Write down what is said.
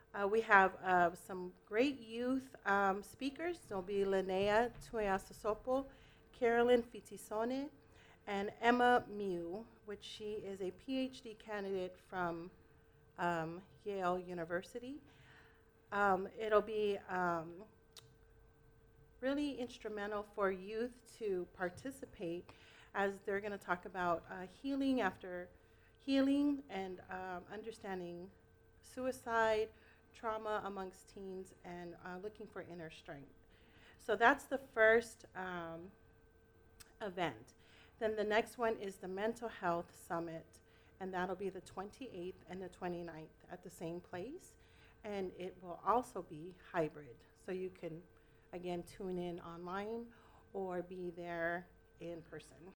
We have some great youth speakers. There'll be Linnea Tuiasosopo, Carolyn Fitisone, and Emma Mew, which she is a PhD candidate from Yale University. It'll be really instrumental for youth to participate as they're going to talk about healing after healing and understanding suicide, trauma amongst teens, and looking for inner strength. So that's the first event. Then the next one is the Mental Health Summit, and that'll be the 28th and the 29th at the same place. And it will also be hybrid. So you can, again, tune in online or be there in person.